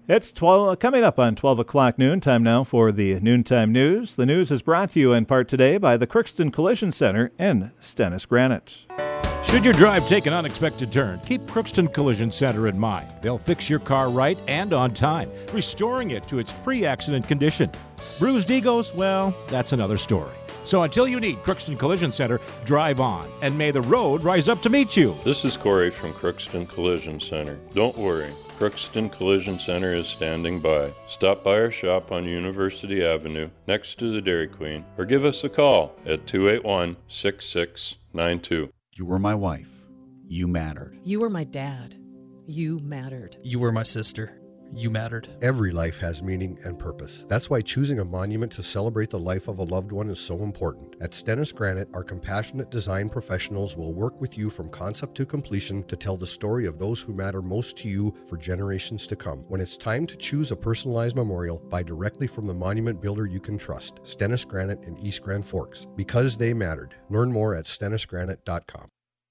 It's coming up on 12 o'clock noon. Time now for the Noontime News. The news is brought to you in part today by the Crookston Collision Center in Stennis Granite. Should your drive take an unexpected turn, keep Crookston Collision Center in mind. They'll fix your car right and on time, restoring it to its pre-accident condition. Bruised egos, well, that's another story. So until you need Crookston Collision Center, drive on, and may the road rise up to meet you. This is Corey from Crookston Collision Center. Don't worry, Crookston Collision Center is standing by. Stop by our shop on University Avenue next to the Dairy Queen, or give us a call at 281-6692. You were my wife. You mattered. You were my dad. You mattered. You were my sister. You mattered. Every life has meaning and purpose. That's why choosing a monument to celebrate the life of a loved one is so important. At Stennis Granite, our compassionate design professionals will work with you from concept to completion to tell the story of those who matter most to you for generations to come. When it's time to choose a personalized memorial, buy directly from the monument builder you can trust, Stennis Granite in East Grand Forks. Because they mattered. Learn more at stennisgranite.com.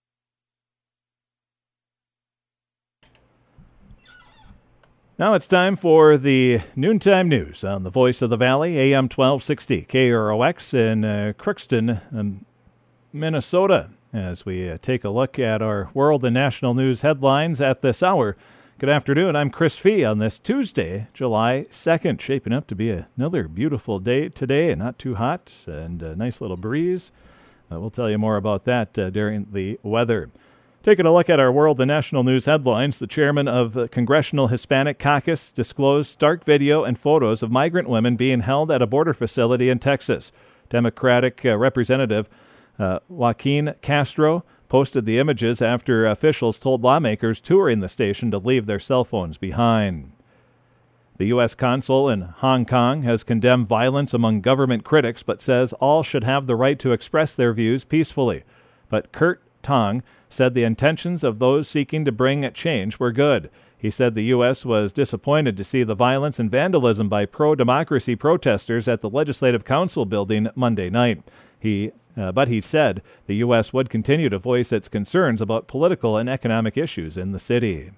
Now it's time for the Noontime News on the Voice of the Valley, AM 1260, KROX in Crookston, Minnesota, as we take a look at our world and national news headlines at this hour. Good afternoon. I'm Chris Fee on this Tuesday, July 2nd, shaping up to be another beautiful day today, not too hot, and a nice little breeze. We'll tell you more about that during the weather. Taking a look at our world and national news headlines, the chairman of the Congressional Hispanic Caucus disclosed stark video and photos of migrant women being held at a border facility in Texas. Democratic Representative Joaquin Castro posted the images after officials told lawmakers touring the station to leave their cell phones behind. The U.S. consul in Hong Kong has condemned violence among government critics, but says all should have the right to express their views peacefully. But Kurt Tong said the intentions of those seeking to bring change were good. He said the U.S. was disappointed to see the violence and vandalism by pro-democracy protesters at the Legislative Council building Monday night. But he said the U.S. would continue to voice its concerns about political and economic issues in the city.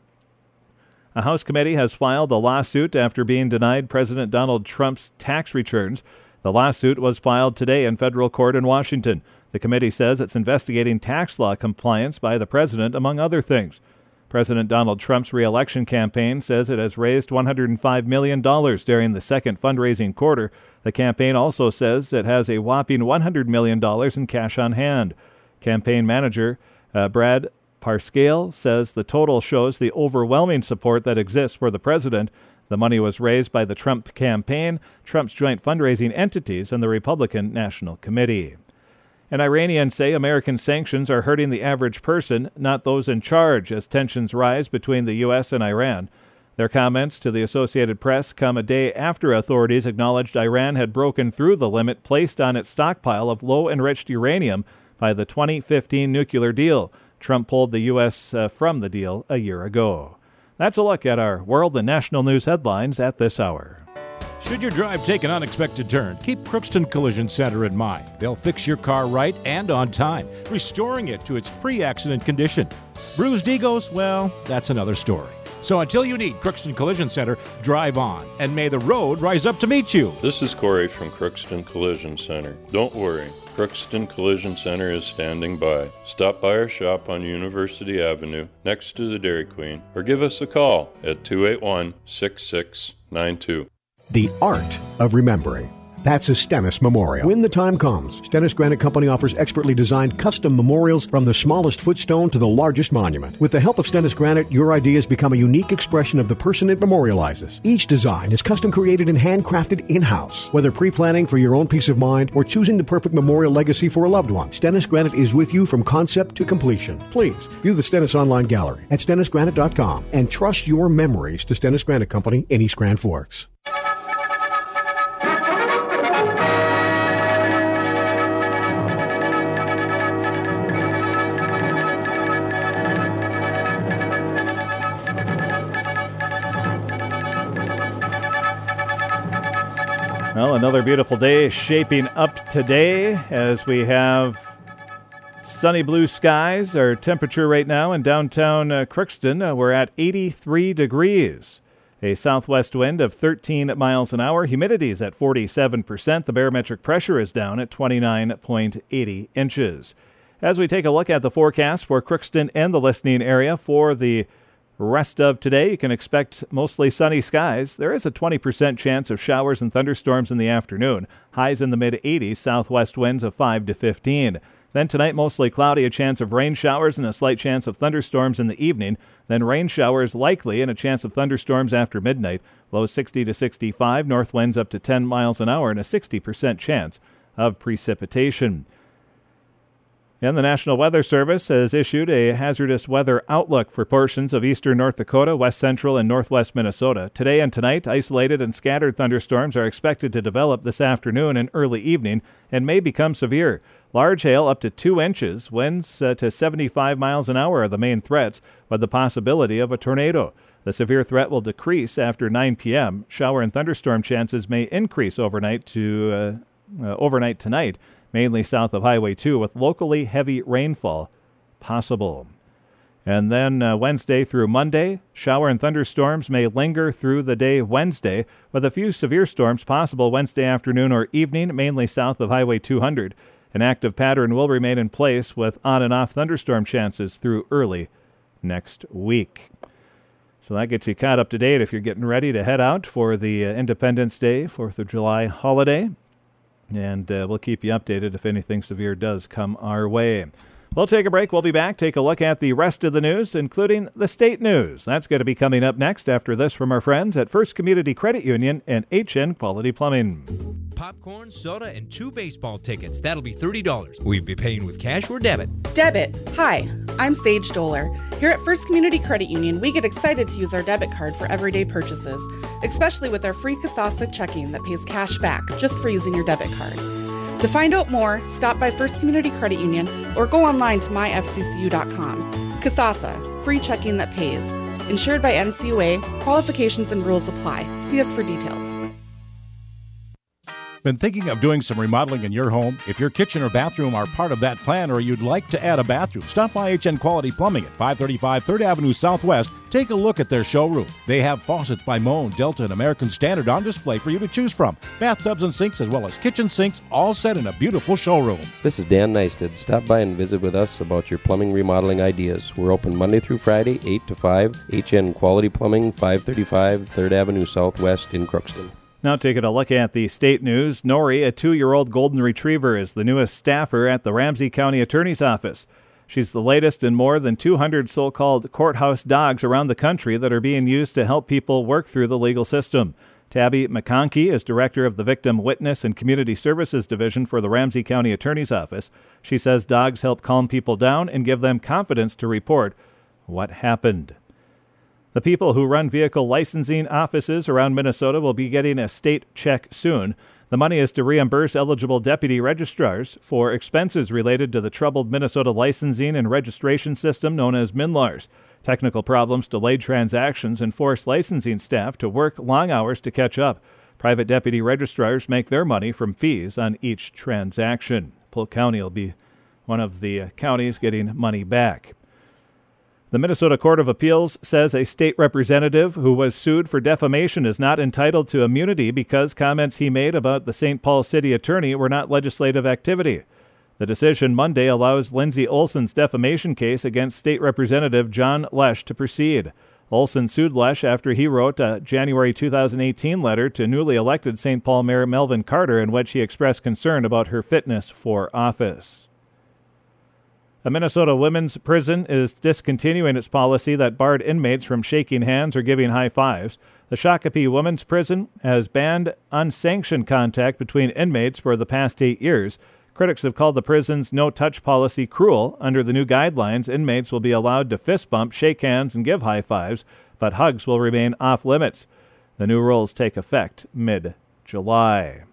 A House committee has filed a lawsuit after being denied President Donald Trump's tax returns. The lawsuit was filed today in federal court in Washington. The committee says it's investigating tax law compliance by the president, among other things. President Donald Trump's re-election campaign says it has raised $105 million during the second fundraising quarter. The campaign also says it has a whopping $100 million in cash on hand. Campaign manager Brad Parscale says the total shows the overwhelming support that exists for the president. The money was raised by the Trump campaign, Trump's joint fundraising entities, and the Republican National Committee. And Iranians say American sanctions are hurting the average person, not those in charge, as tensions rise between the U.S. and Iran. Their comments to the Associated Press come a day after authorities acknowledged Iran had broken through the limit placed on its stockpile of low-enriched uranium by the 2015 nuclear deal. Trump pulled the U.S. from the deal a year ago. That's a look at our world and national news headlines at this hour. Should your drive take an unexpected turn, keep Crookston Collision Center in mind. They'll fix your car right and on time, restoring it to its pre-accident condition. Bruised egos, well, that's another story. So until you need Crookston Collision Center, drive on, and may the road rise up to meet you. This is Corey from Crookston Collision Center. Don't worry, Crookston Collision Center is standing by. Stop by our shop on University Avenue next to the Dairy Queen, or give us a call at 281-6692. The art of remembering. That's a Stennis Memorial. When the time comes, Stennis Granite Company offers expertly designed custom memorials from the smallest footstone to the largest monument. With the help of Stennis Granite, your ideas become a unique expression of the person it memorializes. Each design is custom created and handcrafted in-house. Whether pre-planning for your own peace of mind or choosing the perfect memorial legacy for a loved one, Stennis Granite is with you from concept to completion. Please view the Stennis online gallery at stennisgranite.com and trust your memories to Stennis Granite Company in East Grand Forks. Well, another beautiful day shaping up today as we have sunny blue skies. Our temperature right now in downtown Crookston, we're at 83 degrees. A southwest wind of 13 miles an hour. Humidity is at 47%. The barometric pressure is down at 29.80 inches. As we take a look at the forecast for Crookston and the listening area for the rest of today, you can expect mostly sunny skies. There is a 20% chance of showers and thunderstorms in the afternoon. Highs in the mid-80s, southwest winds of 5 to 15. Then tonight, mostly cloudy, a chance of rain showers and a slight chance of thunderstorms in the evening. Then rain showers likely and a chance of thunderstorms after midnight. Low 60 to 65, north winds up to 10 miles an hour and a 60% chance of precipitation. And the National Weather Service has issued a hazardous weather outlook for portions of eastern North Dakota, west central, and northwest Minnesota. Today and tonight, isolated and scattered thunderstorms are expected to develop this afternoon and early evening and may become severe. Large hail up to 2 inches, winds to 75 miles an hour are the main threats, with the possibility of a tornado. The severe threat will decrease after 9 p.m. Shower and thunderstorm chances may increase overnight tonight, mainly south of Highway 2, with locally heavy rainfall possible. And then Wednesday through Monday, shower and thunderstorms may linger through the day Wednesday, with a few severe storms possible Wednesday afternoon or evening, mainly south of Highway 200. An active pattern will remain in place with on and off thunderstorm chances through early next week. So that gets you caught up to date if you're getting ready to head out for the Independence Day, 4th of July holiday. And we'll keep you updated if anything severe does come our way. We'll take a break. We'll be back. Take a look at the rest of the news, including the state news. That's going to be coming up next after this from our friends at First Community Credit Union and HN Quality Plumbing. Popcorn, soda, and 2 baseball tickets. That'll be $30. Will you be paying with cash or debit? Debit. Hi, I'm Sage Doler. Here at First Community Credit Union, we get excited to use our debit card for everyday purchases, especially with our free Kasasa checking that pays cash back just for using your debit card. To find out more, stop by First Community Credit Union or go online to myfccu.com. Kasasa, free checking that pays. Insured by NCUA, qualifications and rules apply. See us for details. Been thinking of doing some remodeling in your home? If your kitchen or bathroom are part of that plan or you'd like to add a bathroom, stop by HN Quality Plumbing at 535 3rd Avenue Southwest. Take a look at their showroom. They have faucets by Moen, Delta, and American Standard on display for you to choose from. Bathtubs and sinks as well as kitchen sinks, all set in a beautiful showroom. This is Dan Neisted. Stop by and visit with us about your plumbing remodeling ideas. We're open Monday through Friday, 8 to 5. HN Quality Plumbing, 535 3rd Avenue Southwest in Crookston. Now taking a look at the state news. Nori, a 2-year-old golden retriever, is the newest staffer at the Ramsey County Attorney's Office. She's the latest in more than 200 so-called courthouse dogs around the country that are being used to help people work through the legal system. Tabby McConkey is director of the Victim Witness and Community Services Division for the Ramsey County Attorney's Office. She says dogs help calm people down and give them confidence to report what happened. The people who run vehicle licensing offices around Minnesota will be getting a state check soon. The money is to reimburse eligible deputy registrars for expenses related to the troubled Minnesota licensing and registration system known as MNLARS. Technical problems delayed transactions and forced licensing staff to work long hours to catch up. Private deputy registrars make their money from fees on each transaction. Polk County will be one of the counties getting money back. The Minnesota Court of Appeals says a state representative who was sued for defamation is not entitled to immunity because comments he made about the St. Paul city attorney were not legislative activity. The decision Monday allows Lindsay Olson's defamation case against State Representative John Lesch to proceed. Olson sued Lesch after he wrote a January 2018 letter to newly elected St. Paul Mayor Melvin Carter in which he expressed concern about her fitness for office. A Minnesota women's prison is discontinuing its policy that barred inmates from shaking hands or giving high fives. The Shakopee Women's Prison has banned unsanctioned contact between inmates for the past 8 years. Critics have called the prison's no-touch policy cruel. Under the new guidelines, inmates will be allowed to fist bump, shake hands, and give high fives, but hugs will remain off limits. The new rules take effect mid-July.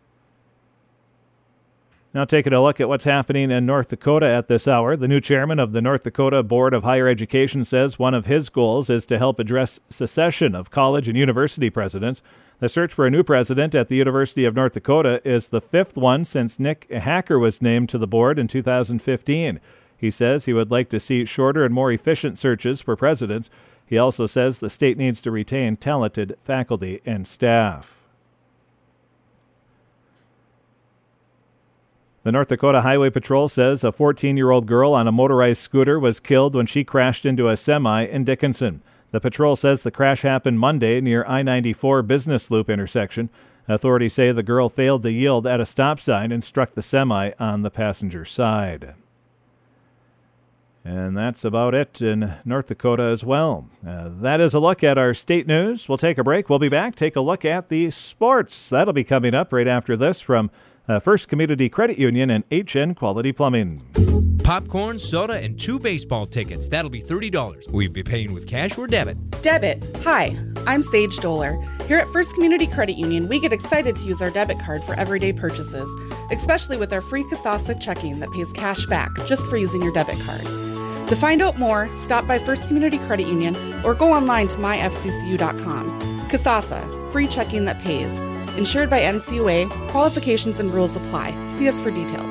Now taking a look at what's happening in North Dakota at this hour. The new chairman of the North Dakota Board of Higher Education says one of his goals is to help address secession of college and university presidents. The search for a new president at the University of North Dakota is the 5th one since Nick Hacker was named to the board in 2015. He says he would like to see shorter and more efficient searches for presidents. He also says the state needs to retain talented faculty and staff. The North Dakota Highway Patrol says a 14-year-old girl on a motorized scooter was killed when she crashed into a semi in Dickinson. The patrol says the crash happened Monday near I-94 Business Loop intersection. Authorities say the girl failed to yield at a stop sign and struck the semi on the passenger side. And that's about it in North Dakota as well. That is a look at our state news. We'll take a break. We'll be back. Take a look at the sports. That'll be coming up right after this from First Community Credit Union and HN Quality Plumbing. Popcorn, soda, and 2 baseball tickets. That'll be $30. Will you be paying with cash or debit? Debit. Hi, I'm Sage Doler. Here at First Community Credit Union, we get excited to use our debit card for everyday purchases, especially with our free Kasasa checking that pays cash back just for using your debit card. To find out more, stop by First Community Credit Union or go online to myfccu.com. Kasasa, free checking that pays. Insured by NCUA, qualifications and rules apply. See us for details.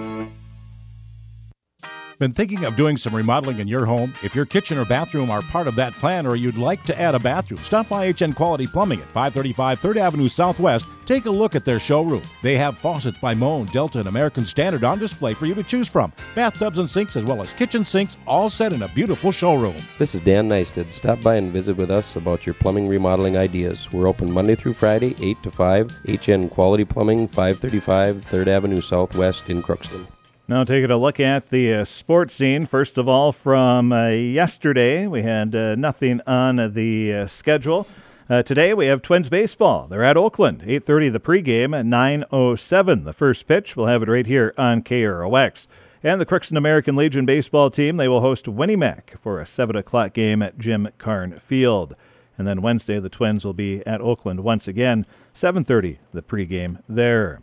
Been thinking of doing some remodeling in your home? If your kitchen or bathroom are part of that plan or you'd like to add a bathroom, stop by HN Quality Plumbing at 535 3rd Avenue Southwest. Take a look at their showroom. They have faucets by Moen, Delta, and American Standard on display for you to choose from. Bathtubs and sinks as well as kitchen sinks all set in a beautiful showroom. This is Dan Neisted. Stop by and visit with us about your plumbing remodeling ideas. We're open Monday through Friday, 8 to 5. HN Quality Plumbing, 535 3rd Avenue Southwest in Crookston. Now taking a look at the sports scene. First of all, from yesterday, we had nothing on the schedule. Today we have Twins baseball. They're at Oakland. 8:30 the pregame, at 9:07 the first pitch. We'll have it right here on KROX. And the Crookston American Legion baseball team, they will host Winnemac for a 7 o'clock game at Jim Karn Field. And then Wednesday, the Twins will be at Oakland once again, 7:30 the pregame there.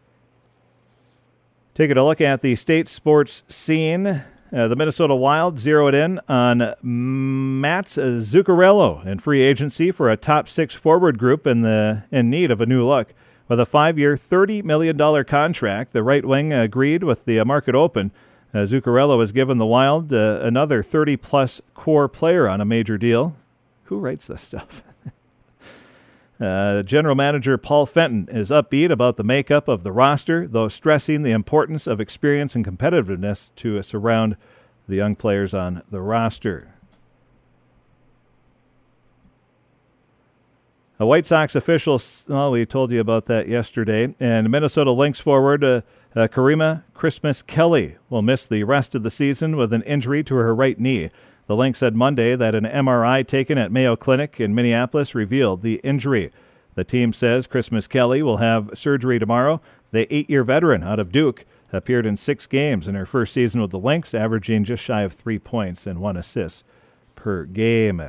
Taking a look at the state sports scene, the Minnesota Wild zeroed in on Matt Zuccarello in free agency for a top 6 forward group in need of a new look. With a 5-year, $30 million contract, the right wing agreed with the market open. Zuccarello was given the Wild another 30-plus core player on a major deal. Who writes this stuff? General Manager Paul Fenton is upbeat about the makeup of the roster, though stressing the importance of experience and competitiveness to surround the young players on the roster. A White Sox official, well, we told you about that yesterday, and Minnesota Lynx forward Karima Christmas Kelly will miss the rest of the season with an injury to her right knee. The Lynx said Monday that an MRI taken at Mayo Clinic in Minneapolis revealed the injury. The team says Christmas Kelly will have surgery tomorrow. The 8-year veteran out of Duke appeared in 6 games in her first season with the Lynx, averaging just shy of 3 points and 1 assist per game.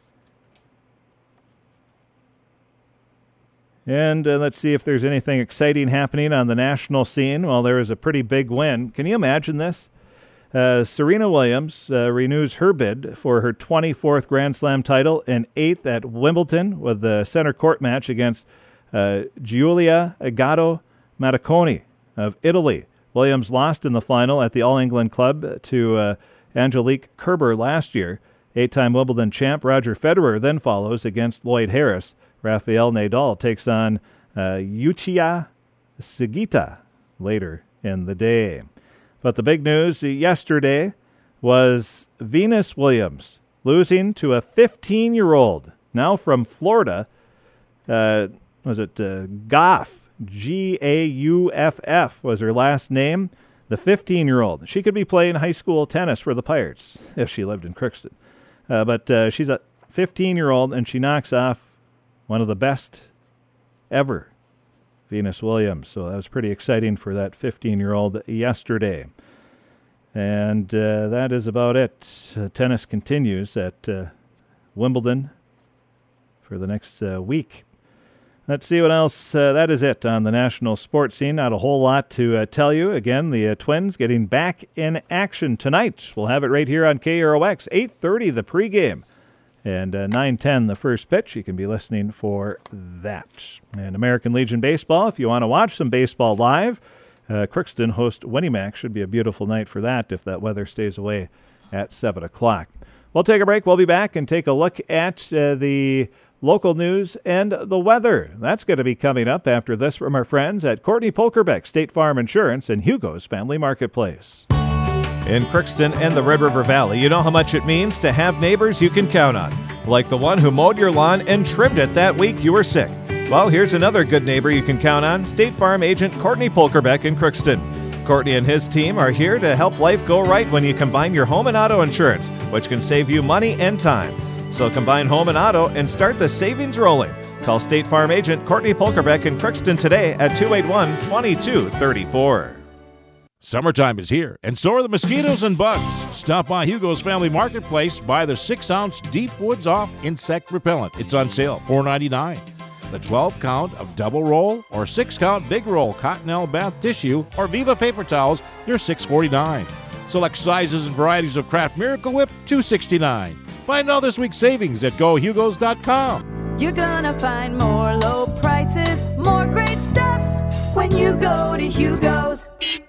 And let's see if there's anything exciting happening on the national scene. Well, there is a pretty big win. Can you imagine this? Serena Williams renews her bid for her 24th Grand Slam title and 8th at Wimbledon with the center court match against Giulia Agato Mattaconi of Italy. Williams lost in the final at the All England Club to Angelique Kerber last year. 8-time Wimbledon champ Roger Federer then follows against Lloyd Harris. Rafael Nadal takes on Yuichi Sugita later in the day. But the big news yesterday was Venus Williams losing to a 15-year-old, now from Florida. Was it Gauff? Gauff was her last name. The 15-year-old. She could be playing high school tennis for the Pirates if she lived in Crookston. But she's a 15-year-old, and she knocks off one of the best ever, Venus Williams. So that was pretty exciting for that 15-year-old yesterday. And that is about it. Tennis continues at Wimbledon for the next week. Let's see what else. That is it on the national sports scene. Not a whole lot to tell you. Again, the Twins getting back in action tonight. We'll have it right here on KROX. 8:30 the pregame. And 9:10 the first pitch. You can be listening for that. And American Legion Baseball, if you want to watch some baseball live, Crookston hosts Winnemac. Should be a beautiful night for that if that weather stays away at 7 o'clock. We'll take a break. We'll be back and take a look at the local news and the weather. That's going to be coming up after this from our friends at Courtney Polkerbeck State Farm Insurance and Hugo's Family Marketplace. In Crookston and the Red River Valley, you know how much it means to have neighbors you can count on, like the one who mowed your lawn and trimmed it that week you were sick. Well, here's another good neighbor you can count on, State Farm agent Courtney Polkerbeck in Crookston. Courtney and his team are here to help life go right when you combine your home and auto insurance, which can save you money and time. So combine home and auto and start the savings rolling. Call State Farm agent Courtney Polkerbeck in Crookston today at 281-2234. Summertime is here, and so are the mosquitoes and bugs. Stop by Hugo's Family Marketplace, buy the 6-ounce Deep Woods Off insect repellent. It's on sale, $4.99. The 12-count of double roll or 6-count big roll Cottonelle bath tissue or Viva paper towels, they're $6.49. Select sizes and varieties of Kraft Miracle Whip, $2.69. Find all this week's savings at GoHugos.com. You're gonna find more low prices, more great stuff when you go to Hugo's.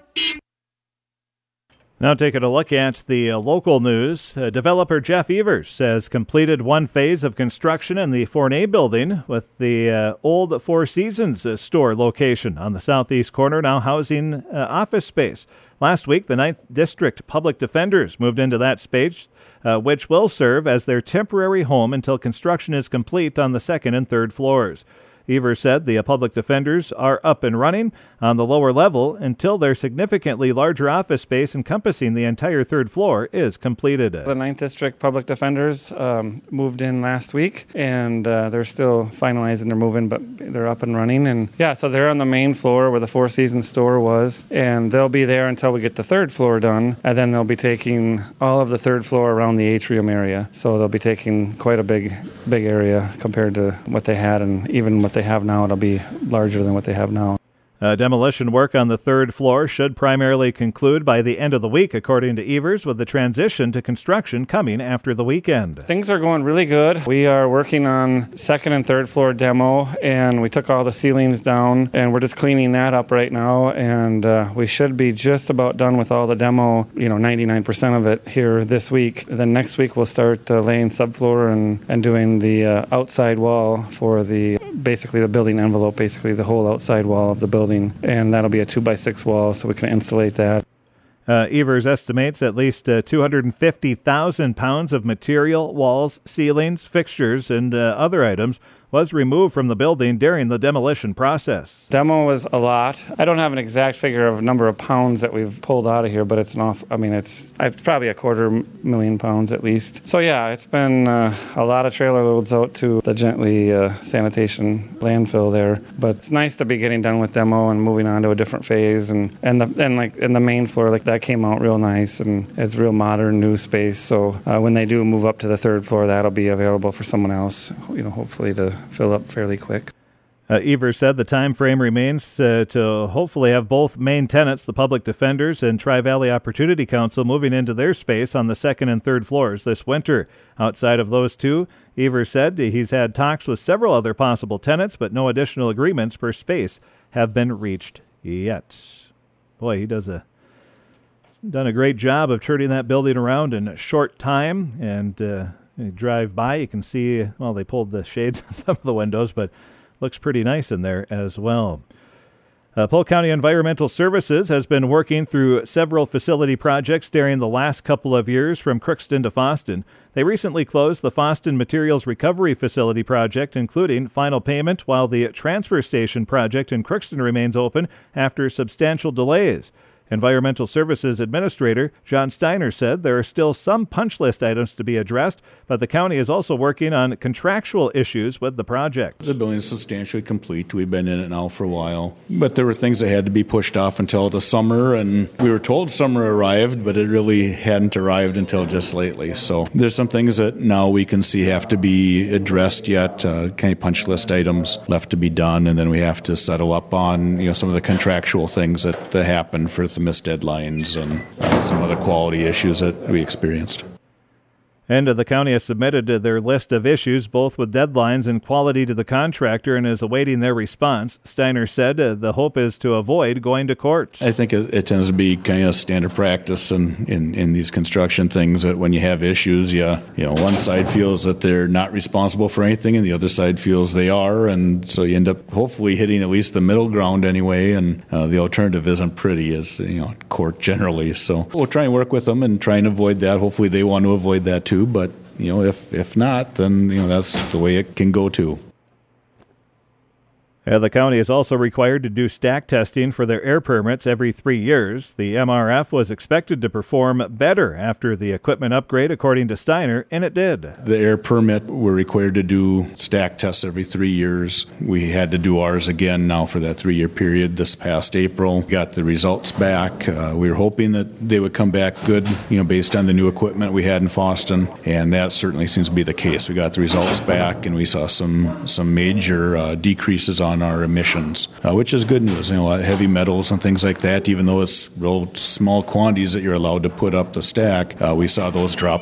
Now taking a look at the local news, developer Jeff Evers has completed one phase of construction in the Fournet building with the old Four Seasons store location on the southeast corner, now housing office space. Last week, the 9th District Public Defenders moved into that space, which will serve as their temporary home until construction is complete on the second and third floors. Evers said the public defenders are up and running on the lower level until their significantly larger office space encompassing the entire third floor is completed. The 9th District Public Defenders moved in last week, and they're still finalizing their move-in, but they're up and running. And yeah, so they're on the main floor where the Four Seasons store was, and they'll be there until we get the third floor done, and then they'll be taking all of the third floor around the atrium area. So they'll be taking quite a big area compared to what they had, and even what they have now, it'll be larger than what they have now. Demolition work on the third floor should primarily conclude by the end of the week, according to Evers, with the transition to construction coming after the weekend. Things are going really good. We are working on second and third floor demo, and we took all the ceilings down, and we're just cleaning that up right now, and we should be just about done with all the demo, 99% of it here this week. Then next week we'll start laying subfloor and doing the outside wall for basically the building envelope, basically the whole outside wall of the building. And that'll be a 2x6 wall, so we can insulate that. Evers estimates at least 250,000 pounds of material, walls, ceilings, fixtures, and other items was removed from the building during the demolition process. Demo was a lot. I don't have an exact figure of number of pounds that we've pulled out of here, but it's it's probably 250,000 pounds at least. So yeah, it's been a lot of trailer loads out to the Gently sanitation landfill there. But it's nice to be getting done with demo and moving on to a different phase. And the main floor, that came out real nice, and it's real modern, new space. So when they do move up to the third floor, that'll be available for someone else, hopefully to fill up fairly quick. Evers said the time frame remains to hopefully have both main tenants, the Public Defenders and Tri-Valley Opportunity Council, moving into their space on the second and third floors this winter. Outside of those two, Evers said he's had talks with several other possible tenants, but no additional agreements per space have been reached yet. Boy, he done a great job of turning that building around in a short time, and you drive by, you can see, they pulled the shades on some of the windows, but looks pretty nice in there as well. Polk County Environmental Services has been working through several facility projects during the last couple of years from Crookston to Fosston. They recently closed the Fosston Materials Recovery Facility project, including final payment, while the transfer station project in Crookston remains open after substantial delays. Environmental Services Administrator John Steiner said there are still some punch list items to be addressed, but the county is also working on contractual issues with the project. The building is substantially complete. We've been in it now for a while, but there were things that had to be pushed off until the summer, and we were told summer arrived, but it really hadn't arrived until just lately. So there's some things that now we can see have to be addressed yet, kind of punch list items left to be done, and then we have to settle up on some of the contractual things that happen for the missed deadlines and some other quality issues that we experienced. And the county has submitted their list of issues, both with deadlines and quality, to the contractor and is awaiting their response. Steiner said the hope is to avoid going to court. I think it tends to be kind of standard practice in these construction things that when you have issues, one side feels that they're not responsible for anything and the other side feels they are. And so you end up hopefully hitting at least the middle ground anyway. And the alternative isn't pretty as, court generally. So we'll try and work with them and try and avoid that. Hopefully they want to avoid that too. But, if not, then, that's the way it can go too. The county is also required to do stack testing for their air permits every 3 years. The MRF was expected to perform better after the equipment upgrade, according to Steiner, and it did. The air permit, we're required to do stack tests every 3 years. We had to do ours again now for that 3-year period this past April. Got the results back. We were hoping that they would come back good, based on the new equipment we had in Fosston, and that certainly seems to be the case. We got the results back, and we saw some major decreases on our emissions, which is good news. Heavy metals and things like that, even though it's real small quantities that you're allowed to put up the stack, we saw those drop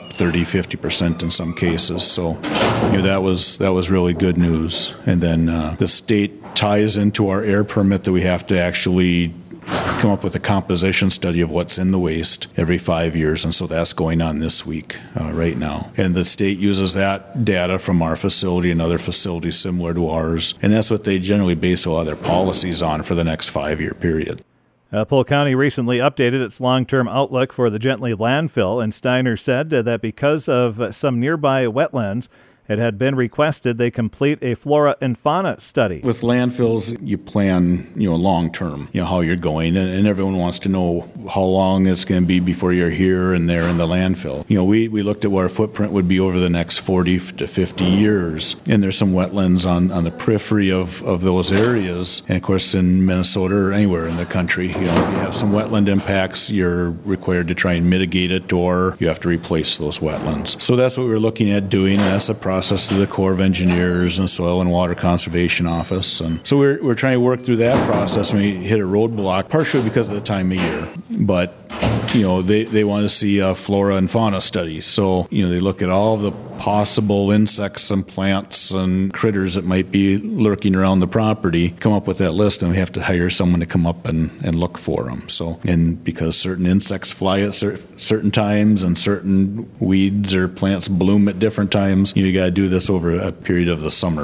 30-50% in some cases. So that was really good news. And then the state ties into our air permit that we have to actually come up with a composition study of what's in the waste every 5 years, and so that's going on this week right now. And the state uses that data from our facility and other facilities similar to ours, and that's what they generally base all their policies on for the next 5-year period. Polk County recently updated its long-term outlook for the Gently landfill, and Steiner said that because of some nearby wetlands, it had been requested they complete a flora and fauna study. With landfills, you plan, long term, how you're going, and everyone wants to know how long it's going to be before you're here and there in the landfill. We looked at what our footprint would be over the next 40 to 50 years, and there's some wetlands on the periphery of those areas. And of course, in Minnesota or anywhere in the country, if you have some wetland impacts, you're required to try and mitigate it, or you have to replace those wetlands. So that's what we're looking at doing, and that's a process through the Corps of Engineers and Soil and Water Conservation Office. And so we're trying to work through that process when we hit a roadblock, partially because of the time of year. But, they want to see a flora and fauna study. So, they look at all the possible insects and plants and critters that might be lurking around the property, come up with that list, and we have to hire someone to come up and look for them. So, and because certain insects fly at certain times and certain weeds or plants bloom at different times, you got to do this over a period of the summer.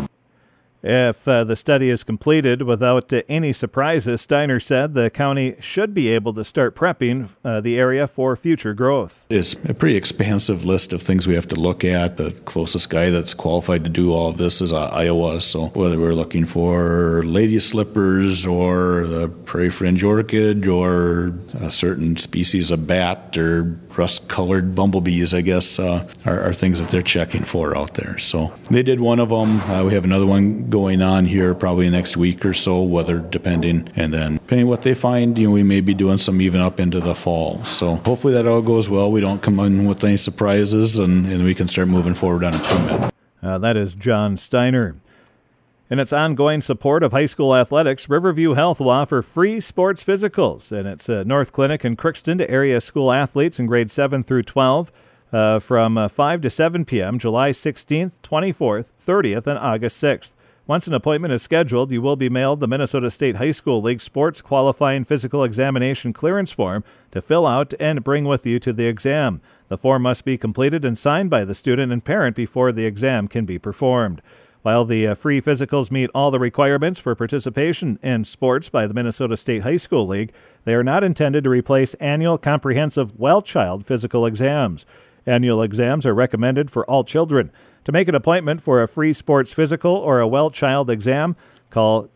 If the study is completed without any surprises, Steiner said the county should be able to start prepping the area for future growth. It's a pretty expansive list of things we have to look at. The closest guy that's qualified to do all of this is Iowa. So whether we're looking for lady slippers or the prairie fringe orchid or a certain species of bat or rust-colored bumblebees, I guess, are things that they're checking for out there. So they did one of them. We have another one going on here probably next week or so, weather depending. And then depending on what they find, we may be doing some even up into the fall. So hopefully that all goes well. We don't come in with any surprises, and we can start moving forward on a permit. That is John Steiner. In its ongoing support of high school athletics, Riverview Health will offer free sports physicals in its North Clinic in Crookston to area school athletes in grades 7 through 12 from 5 to 7 p.m. July 16th, 24th, 30th, and August 6th. Once an appointment is scheduled, you will be mailed the Minnesota State High School League Sports Qualifying Physical Examination Clearance Form to fill out and bring with you to the exam. The form must be completed and signed by the student and parent before the exam can be performed. While the free physicals meet all the requirements for participation in sports by the Minnesota State High School League, they are not intended to replace annual comprehensive well-child physical exams. Annual exams are recommended for all children. To make an appointment for a free sports physical or a well-child exam, call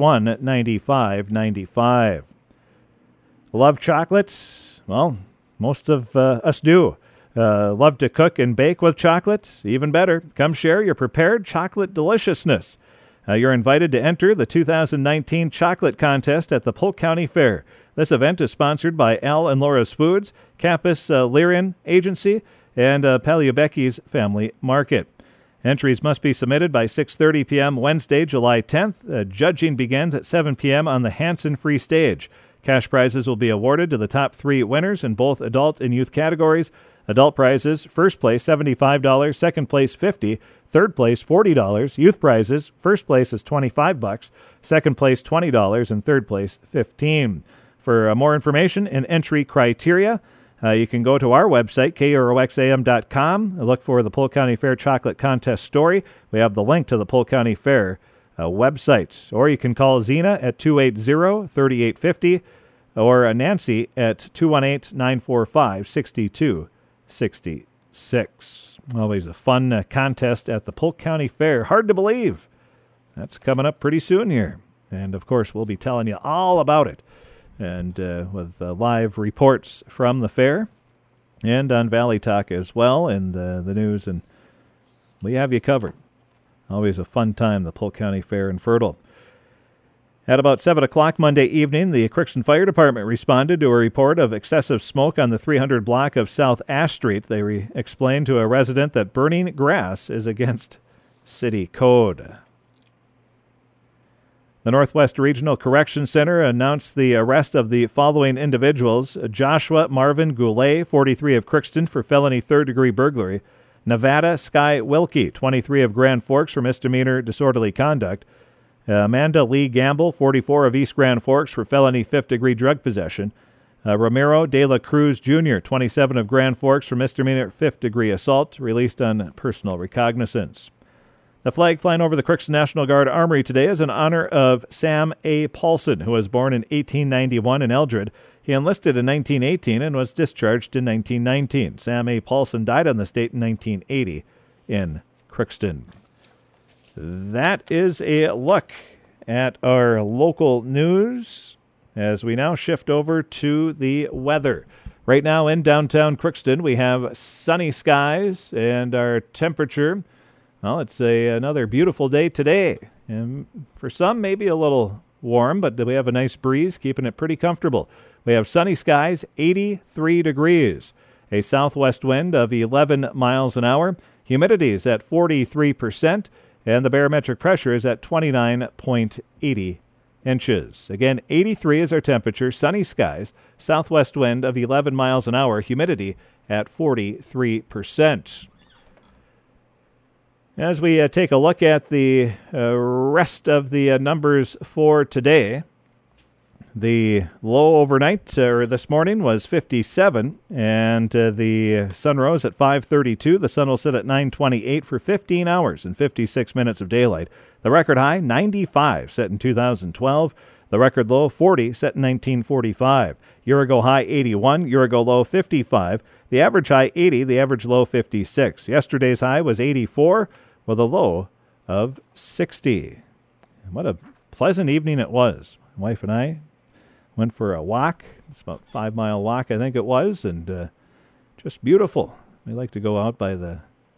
281-9595. Love chocolates? Well, most of us do. Love to cook and bake with chocolate? Even better. Come share your prepared chocolate deliciousness. You're invited to enter the 2019 Chocolate Contest at the Polk County Fair. This event is sponsored by Al and Laura's Foods, Campus Lyrian Agency, and Paliubecki's Family Market. Entries must be submitted by 6:30 p.m. Wednesday, July 10th. Judging begins at 7 p.m. on the Hanson Free Stage. Cash prizes will be awarded to the top 3 winners in both adult and youth categories. Adult prizes, first place $75, second place $50, third place $40. Youth prizes, first place is $25, second place $20, and third place $15. For more information and entry criteria, you can go to our website, KROXAM.com. Look for the Polk County Fair Chocolate Contest story. We have the link to the Polk County Fair website. Or you can call Zena at 280-3850 or Nancy at 218-945-6266. Always a fun contest at the Polk County Fair. Hard to believe. That's coming up pretty soon here. And, of course, we'll be telling you all about it. And with live reports from the fair and on Valley Talk as well, and the news, and we have you covered. Always a fun time, the Polk County Fair in Fertile. At about 7 o'clock Monday evening, the Crookston Fire Department responded to a report of excessive smoke on the 300 block of South Ash Street. They explained to a resident that burning grass is against city code. The Northwest Regional Correction Center announced the arrest of the following individuals: Joshua Marvin Goulet, 43 of Crookston, for felony third-degree burglary; Nevada Sky Wilkie, 23 of Grand Forks, for misdemeanor disorderly conduct; Amanda Lee Gamble, 44 of East Grand Forks, for felony fifth-degree drug possession; Ramiro de la Cruz Jr., 27 of Grand Forks, for misdemeanor fifth-degree assault, released on personal recognizance. The flag flying over the Crookston National Guard Armory today is in honor of Sam A. Paulson, who was born in 1891 in Eldred. He enlisted in 1918 and was discharged in 1919. Sam A. Paulson died on this date in 1980 in Crookston. That is a look at our local news as we now shift over to the weather. Right now in downtown Crookston, we have sunny skies, and our temperature, well, it's another beautiful day today. And for some, maybe a little warm, but we have a nice breeze, keeping it pretty comfortable. We have sunny skies, 83 degrees, a southwest wind of 11 miles an hour. Humidity is at 43%, and the barometric pressure is at 29.80 inches. Again, 83 is our temperature, sunny skies, southwest wind of 11 miles an hour, humidity at 43%. As we take a look at the rest of the numbers for today, the low overnight or this morning was 57, and the sun rose at 5:32. The sun will set at 9:28 for 15 hours and 56 minutes of daylight. The record high, 95, set in 2012. The record low, 40, set in 1945. Year-ago high, 81. Year-ago low, 55. The average high, 80. The average low, 56. Yesterday's high was 84 with a low of 60. What a pleasant evening it was. My wife and I went for a walk. It's about a 5-mile walk, I think it was, and just beautiful. We like to go out by the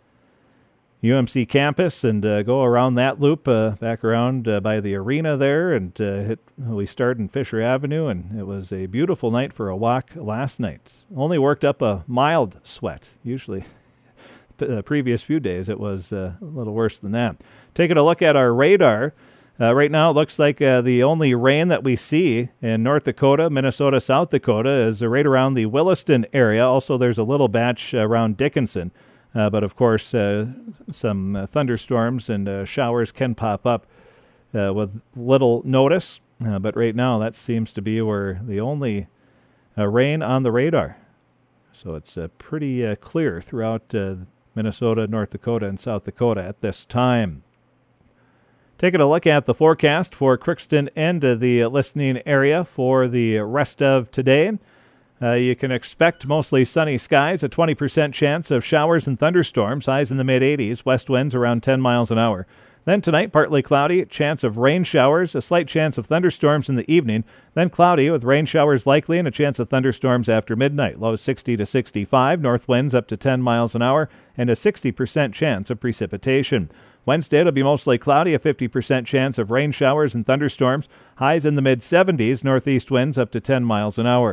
UMC campus and go around that loop, back around by the arena there, and we started in Fisher Avenue, and it was a beautiful night for a walk last night. Only worked up a mild sweat. Usually the previous few days it was a little worse than that. Taking a look at our radar, right now it looks like the only rain that we see in North Dakota, Minnesota, South Dakota is right around the Williston area. Also, there's a little batch around Dickinson. But, of course, some thunderstorms and showers can pop up with little notice. But right now, that seems to be where the only rain on the radar. So it's pretty clear throughout Minnesota, North Dakota, and South Dakota at this time. Taking a look at the forecast for Crookston and the listening area for the rest of today. You can expect mostly sunny skies, a 20% chance of showers and thunderstorms, highs in the mid-80s, west winds around 10 miles an hour. Then tonight, partly cloudy, chance of rain showers, a slight chance of thunderstorms in the evening, then cloudy with rain showers likely and a chance of thunderstorms after midnight. Low 60 to 65, north winds up to 10 miles an hour, and a 60% chance of precipitation. Wednesday, it'll be mostly cloudy, a 50% chance of rain showers and thunderstorms, highs in the mid-70s, northeast winds up to 10 miles an hour.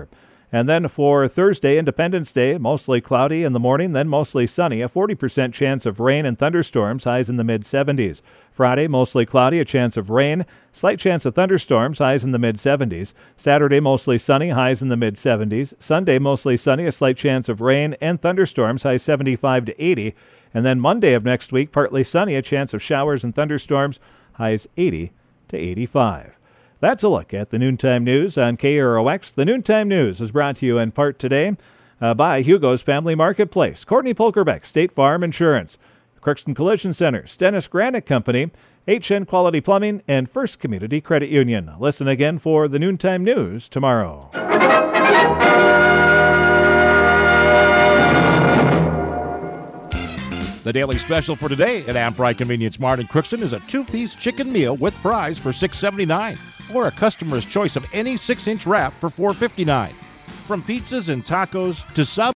And then for Thursday, Independence Day, mostly cloudy in the morning, then mostly sunny, a 40% chance of rain and thunderstorms, highs in the mid-70s. Friday, mostly cloudy, a chance of rain, slight chance of thunderstorms, highs in the mid-70s. Saturday, mostly sunny, highs in the mid-70s. Sunday, mostly sunny, a slight chance of rain and thunderstorms, highs 75 to 80. And then Monday of next week, partly sunny, a chance of showers and thunderstorms, highs 80 to 85. That's a look at the Noontime News on KROX. The Noontime News is brought to you in part today by Hugo's Family Marketplace, Courtney Polkerbeck, State Farm Insurance, Crookston Collision Center, Stennis Granite Company, HN Quality Plumbing, and First Community Credit Union. Listen again for the Noontime News tomorrow. The daily special for today at Ampride Convenience Mart in Crookston is a 2-piece chicken meal with fries for $6.79 or a customer's choice of any 6-inch wrap for $4.59. From pizzas and tacos to sub